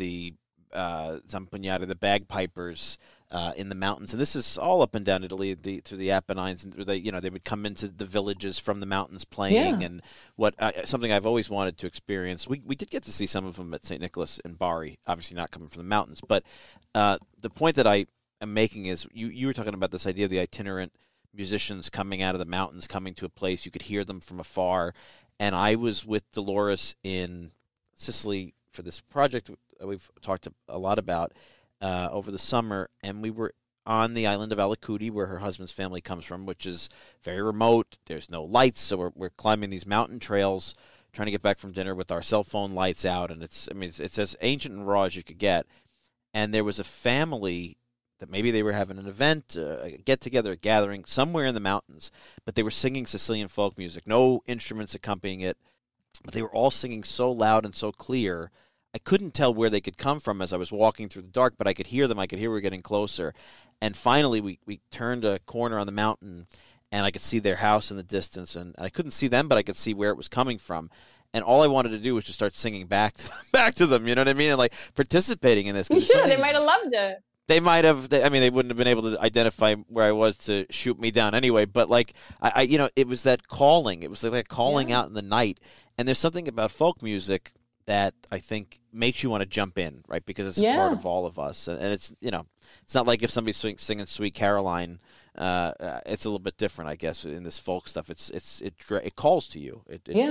Zampugnati, the bagpipers in the mountains, and this is all up and down Italy through the Apennines, and they would come into the villages from the mountains playing, and something I've always wanted to experience. We did get to see some of them at St. Nicholas in Bari, obviously not coming from the mountains, but the point that I am making is you were talking about this idea of the itinerant musicians coming out of the mountains, coming to a place you could hear them from afar, and I was with Dolores in Sicily for this project we've talked a lot about over the summer, and we were on the island of Alicudi, where her husband's family comes from, which is very remote. There's no lights, so we're climbing these mountain trails, trying to get back from dinner with our cell phone lights out, and it's as ancient and raw as you could get. And there was a family that maybe they were having an event, a get-together, a gathering somewhere in the mountains, but they were singing Sicilian folk music, no instruments accompanying it, but they were all singing so loud and so clear. I couldn't tell where they could come from as I was walking through the dark, but I could hear them. I could hear we were getting closer. And finally, we turned a corner on the mountain, and I could see their house in the distance. And I couldn't see them, but I could see where it was coming from. And all I wanted to do was just start singing back to them, you know what I mean? And, like, participating in this. You should. They might have loved it. They might have. They wouldn't have been able to identify where I was to shoot me down anyway. But, like, I it was that calling. It was like calling out in the night. And there's something about folk music that I think makes you want to jump in, right? Because it's a part of all of us, and it's it's not like if somebody's singing "Sweet Caroline," it's a little bit different, I guess, in this folk stuff. It calls to you.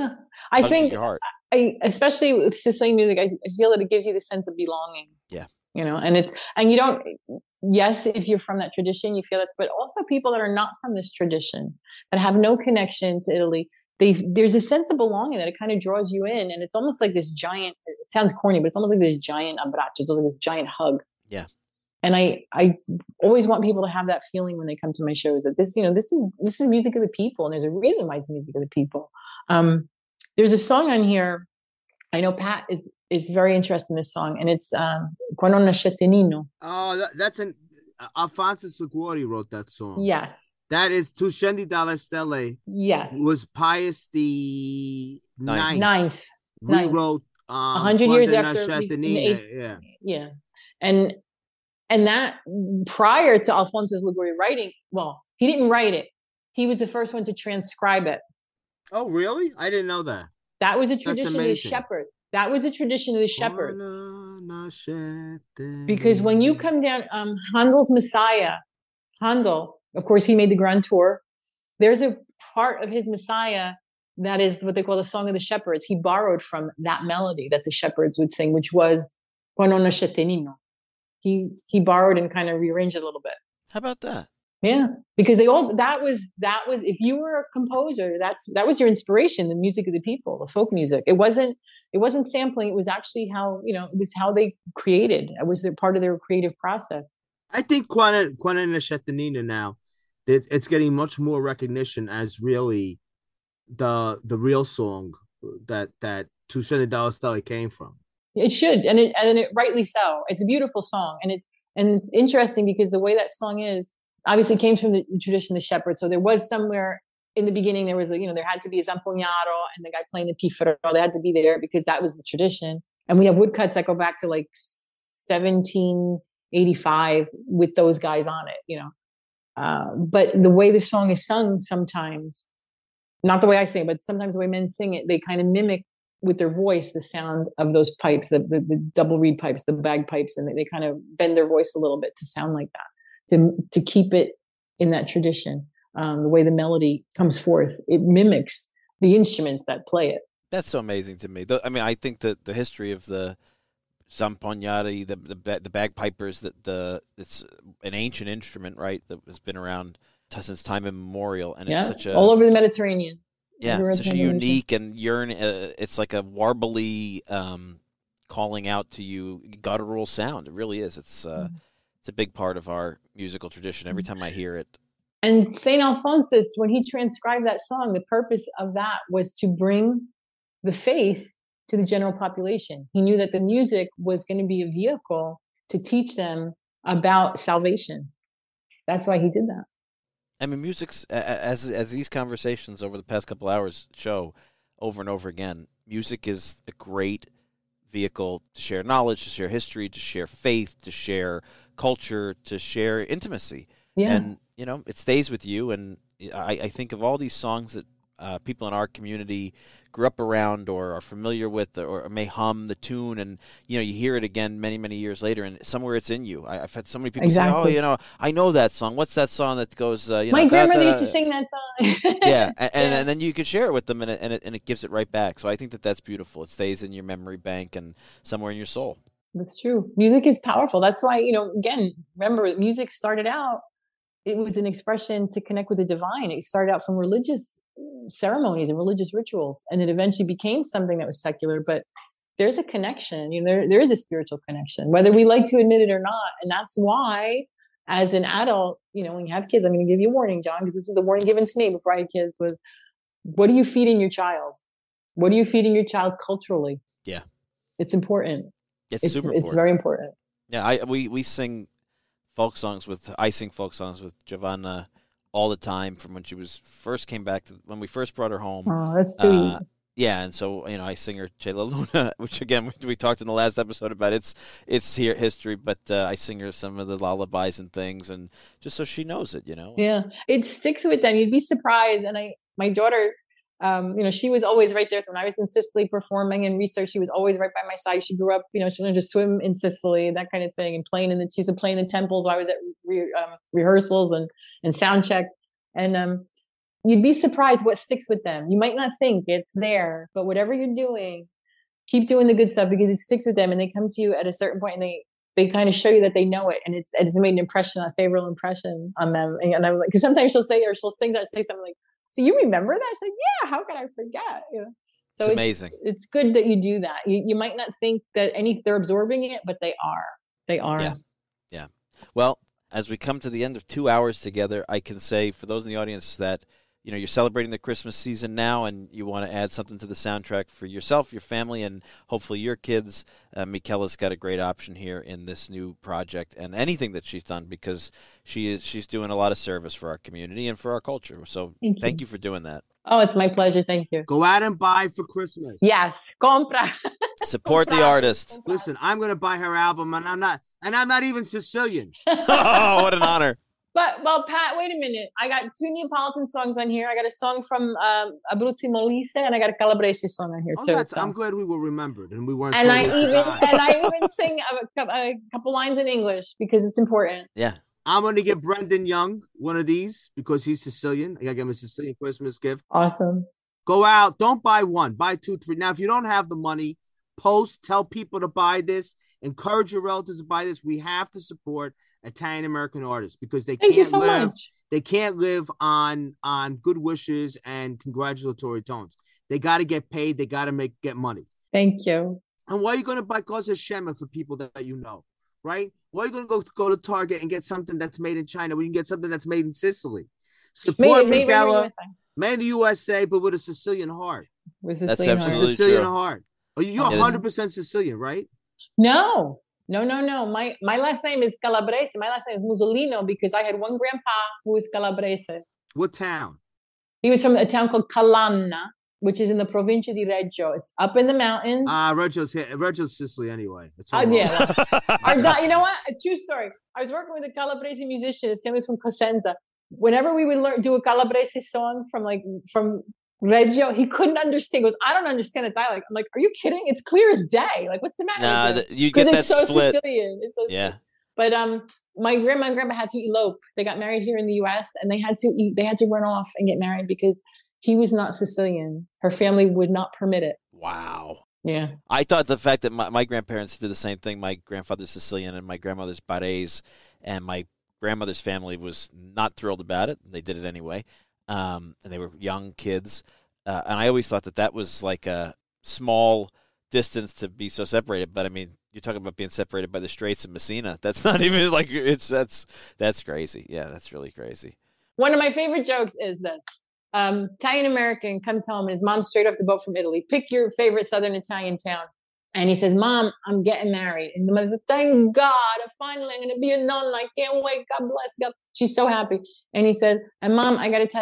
I think your heart. Especially with Sicilian music, I feel that it gives you the sense of belonging. Yeah, and you don't. Yes, if you're from that tradition, you feel that, but also people that are not from this tradition, that have no connection to Italy. There's a sense of belonging that it kind of draws you in, and it's almost like this giant. It sounds corny, but it's almost like this giant abbraccio. It's like this giant hug. Yeah. And I always want people to have that feeling when they come to my shows that this is music of the people, and there's a reason why it's music of the people. There's a song on here. I know Pat is very interested in this song, and it's Quando nascette Nino. Oh, that's Alfonso Liguori wrote that song. Yes. That is Tu scendi dalle stelle. Yes. Was Pius the Ninth. We wrote 100 years after. Yeah. And that prior to Alfonso Liguori writing, well, he didn't write it, He was the first one to transcribe it. Oh, really? I didn't know that. That was a tradition of the shepherds. That was a tradition of the shepherds. Because when you come down, Handel's Messiah, Handel, of course, he made the Grand Tour. There's a part of his Messiah that is what they call the Song of the Shepherds. He borrowed from that melody that the shepherds would sing, which was Quando nascette Nino. He borrowed and kind of rearranged it a little bit. How about that? Yeah, because that was if you were a composer, that was your inspiration, the music of the people, the folk music. It wasn't sampling. It was actually how, it was how they created. It was part of their creative process. I think Quando nascette Nino now, it's getting much more recognition as really the real song that Tu sei dalla stella came from. It should, and it rightly so. It's a beautiful song, and it's interesting because the way that song is obviously came from the tradition of the shepherd. So there was somewhere in the beginning there was there had to be a zampognato and the guy playing the pifero. They had to be there because that was the tradition. And we have woodcuts that go back to like 1785 with those guys on it. But the way the song is sung sometimes, not the way I sing, but sometimes the way men sing it, they kind of mimic with their voice the sound of those pipes, the double reed pipes, the bagpipes, and they kind of bend their voice a little bit to sound like that, to keep it in that tradition. The way the melody comes forth, it mimics the instruments that play it. That's so amazing to me. I mean, I think that the history of the zampognati, the bagpipers, it's an ancient instrument, right? That has been around since time immemorial, and it's such all over the Mediterranean. Yeah, such a unique and it's like a warbly calling out to you, guttural sound. It really is. It's a big part of our musical tradition. Every time I hear it. And St. Alphonsus, when he transcribed that song, the purpose of that was to bring the faith to the general population. He knew that the music was going to be a vehicle to teach them about salvation. That's why he did that. I mean, music's, as these conversations over the past couple hours show over and over again, music is a great vehicle to share knowledge, to share history, to share faith, to share culture, to share intimacy. Yeah. And, it stays with you. And I think of all these songs that people in our community grew up around or are familiar with or may hum the tune, and you hear it again many, many years later, and somewhere it's in you. I've had so many people say, "Oh, I know that song. What's that song that goes?" My grandmother used to sing that song. Yeah, and then you can share it with them, and it gives it right back. So I think that's beautiful. It stays in your memory bank and somewhere in your soul. That's true. Music is powerful. That's why again, remember, music started out. It was an expression to connect with the divine. It started out from religious ceremonies and religious rituals, and it eventually became something that was secular. But there's a connection. There is a spiritual connection, whether we like to admit it or not. And that's why, as an adult, when you have kids, I'm going to give you a warning, John, because this was the warning given to me before I had kids: was what are you feeding your child? What are you feeding your child culturally? Yeah, it's important. It's super important. It's very important. Yeah, we sing folk songs I sing folk songs with Giovanna all the time from when she first came back when we first brought her home. Oh, that's sweet. Yeah, and so I sing her Che La Luna, which again we talked in the last episode about its history, but I sing her some of the lullabies and things, and just so she knows it, Yeah, it sticks with them. You'd be surprised. And my daughter, she was always right there when I was in Sicily performing and research. She was always right by my side. She grew up, she learned to swim in Sicily, that kind of thing, and she used to play in the temples while I was at rehearsals and sound check. And you'd be surprised what sticks with them. You might not think it's there, but whatever you're doing, keep doing the good stuff because it sticks with them, and they come to you at a certain point, and they kind of show you that they know it, and it's made an impression, a favorable impression on them. And I'm like, because sometimes she'll say something like, "So you remember that?" I said, "Yeah, how could I forget?" So it's amazing. It's good that you do that. You might not think that they're absorbing it, but they are. They are. Yeah. Well, as we come to the end of 2 hours together, I can say for those in the audience that you're celebrating the Christmas season now, and you want to add something to the soundtrack for yourself, your family, and hopefully your kids. Michela's got a great option here in this new project and anything that she's done, because she's doing a lot of service for our community and for our culture. So thank you for doing that. Oh, it's my pleasure. Thank you. Go out and buy for Christmas. Yes, compra. Support the artist. Listen, I'm going to buy her album, and I'm not even Sicilian. Oh, what an honor. But, well, Pat, wait a minute. I got 2 Neapolitan songs on here. I got a song from Abruzzi Molise, and I got a Calabrese song on here, too. So. I'm glad we were remembered and we weren't. And I even sing a couple lines in English because it's important. Yeah. I'm going to get Brendan Young one of these because he's Sicilian. I got to give him a Sicilian Christmas gift. Awesome. Go out. Don't buy one. Buy 2, 3. Now, if you don't have the money, post, tell people to buy this. Encourage your relatives to buy this. We have to support Italian American artists because they Thank you can't so live. much. They can't live on good wishes and congratulatory tones. They got to get paid. They got to get money. Thank you. And why are you going to buy Cosa Shema for people that you know, right? Why are you going to go to Target and get something that's made in China when you can get something that's made in Sicily? Support Michela, made in the USA, but with a Sicilian heart. With That's Sicilian absolutely heart. Sicilian true. heart. Oh, you're 100% Sicilian, right? No. My last name is Calabrese. My last name is Musolino because I had one grandpa who was Calabrese. What town? He was from a town called Calanna, which is in the Provincia di Reggio. It's up in the mountains. Reggio's Sicily anyway. It's Yeah. You know what? A true story. I was working with a Calabrese musician. His family was from Cosenza. Whenever we would do a Calabrese song from Reggio, he couldn't understand. He goes, I don't understand the dialect. I'm like, are you kidding? It's clear as day. Like, what's the matter? Nah, you get that so split. Sicilian. It's so Yeah. But my grandma and grandpa had to elope. They got married here in the U.S. and they had to run off and get married because he was not Sicilian. Her family would not permit it. Wow. Yeah. I thought the fact that my grandparents did the same thing. My grandfather's Sicilian and my grandmother's Barese, and my grandmother's family was not thrilled about it. They did it anyway, and they were young kids. And I always thought that was like a small distance to be so separated. But I mean, you're talking about being separated by the Straits of Messina. That's not even like that's crazy. Yeah, that's really crazy. One of my favorite jokes is this. Italian American comes home and his mom's straight off the boat from Italy. Pick your favorite Southern Italian town. And he says, Mom, I'm getting married. And the mother says, thank God, finally I'm going to be a nun. I can't wait. God bless God. She's so happy. And he said, and Mom, I got to tell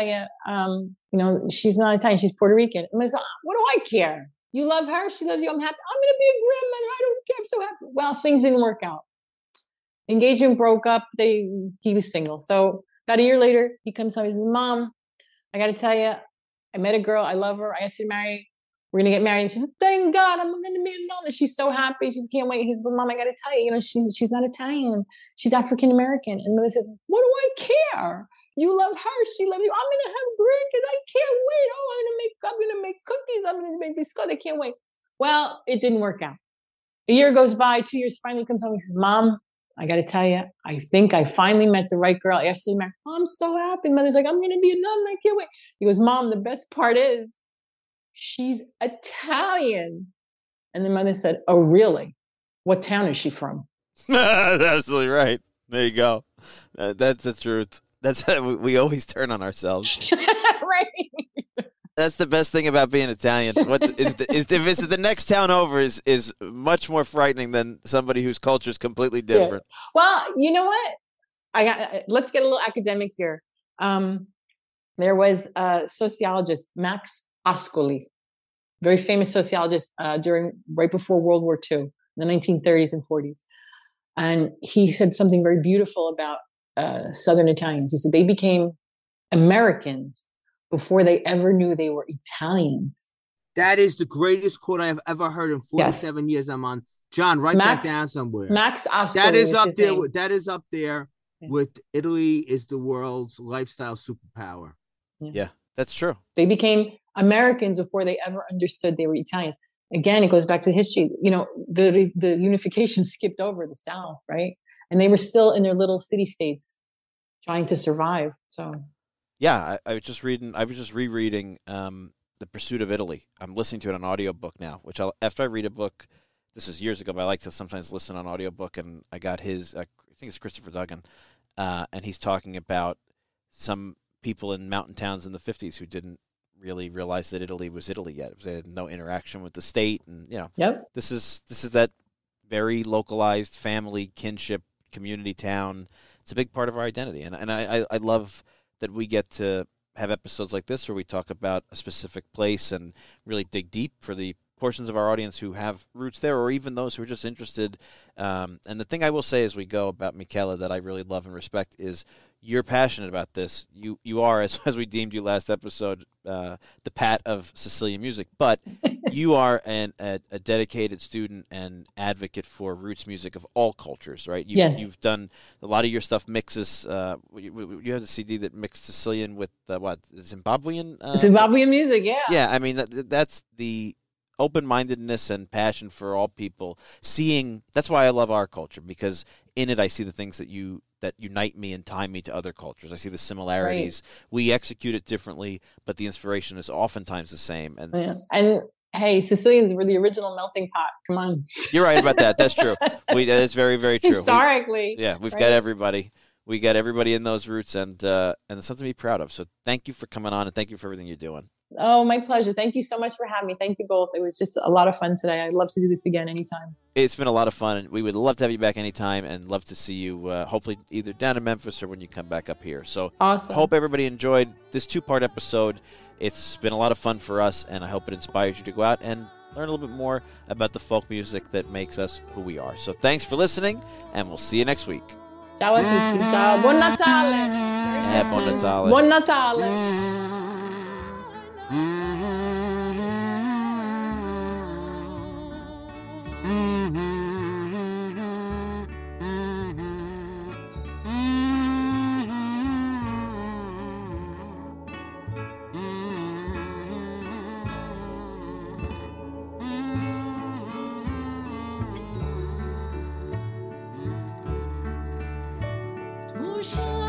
you, she's not Italian. She's Puerto Rican. And I said, what do I care? You love her. She loves you. I'm happy. I'm going to be a grandmother. I don't care. I'm so happy. Well, things didn't work out. Engagement broke up. He was single. So about a year later, he comes home. He says, Mom, I got to tell you, I met a girl. I love her. I asked her to marry. We're going to get married. And she said, thank God, I'm going to be a nun. And she's so happy. She can't wait. He said, but Mom, I got to tell you, she's not Italian. She's African-American. And mother said, what do I care? You love her. She loves you. I'm going to have grandkids. I can't wait. Oh, I'm going to make cookies. I'm going to make biscuits. I can't wait. Well, it didn't work out. A year goes by, 2 years, finally comes home. He says, Mom, I got to tell you, I think I finally met the right girl. I asked her to marry. Oh, I'm so happy. Mother's like, I'm going to be a nun. I can't wait. He goes, Mom, the best part is she's Italian. And the mother said, oh, really? What town is she from? That's absolutely right. There you go. That's the truth. That's how we always turn on ourselves. Right. That's the best thing about being Italian. If it's the next town over is much more frightening than somebody whose culture is completely different. Yeah. Well, you know what? Let's get a little academic here. There was a sociologist, Max Ascoli, very famous sociologist right before World War II, in the 1930s and 40s. And he said something very beautiful about Southern Italians. He said they became Americans before they ever knew they were Italians. That is the greatest quote I have ever heard in 47 years I'm on. John, write that down somewhere. Max Ascoli. That is up there with Italy is the world's lifestyle superpower. Yeah, that's true. They became Americans before they ever understood they were Italian. Again, it goes back to history. The unification skipped over the South, right? And they were still in their little city-states trying to survive. So, yeah, I was just rereading The Pursuit of Italy. I'm listening to it on audiobook now, which after I read a book, this is years ago, but I like to sometimes listen on audiobook, and I got his, I think it's Christopher Duggan, and he's talking about some people in mountain towns in the 50s who didn't really realize that Italy was Italy yet. They had no interaction with the state, and this is that very localized family kinship community town. It's a big part of our identity, and I love that we get to have episodes like this where we talk about a specific place and really dig deep for the portions of our audience who have roots there, or even those who are just interested. And the thing I will say as we go about Michela that I really love and respect is you're passionate about this. You are, as we deemed you last episode, the Pat of Sicilian music. But you are a dedicated student and advocate for roots music of all cultures, right? You've done a lot of your stuff mixes. You have a CD that mixed Sicilian with Zimbabwean? Zimbabwean music, yeah. Yeah, I mean, that's the open-mindedness and passion for all people. That's why I love our culture, because in it I see the things that unite me and tie me to other cultures. I see the similarities. Right. We execute it differently, but the inspiration is oftentimes the same. And hey, Sicilians were the original melting pot. Come on. You're right about that. That's true. That's very, very true. Historically. We've got everybody. We got everybody in those roots, and it's something to be proud of. So thank you for coming on, and thank you for everything you're doing. Oh, my pleasure. Thank you so much for having me. Thank you both. It was just a lot of fun today. I'd love to do this again anytime. It's been a lot of fun, and we would love to have you back anytime, and love to see you hopefully either down in Memphis or when you come back up here. So awesome. Hope everybody enjoyed this 2-part episode. It's been a lot of fun for us, and I hope it inspires you to go out and learn a little bit more about the folk music that makes us who we are. So thanks for listening, and we'll see you next week. Ciao a tutti. Ciao. Buon Natale. Buon Natale. Buon Natale. Touche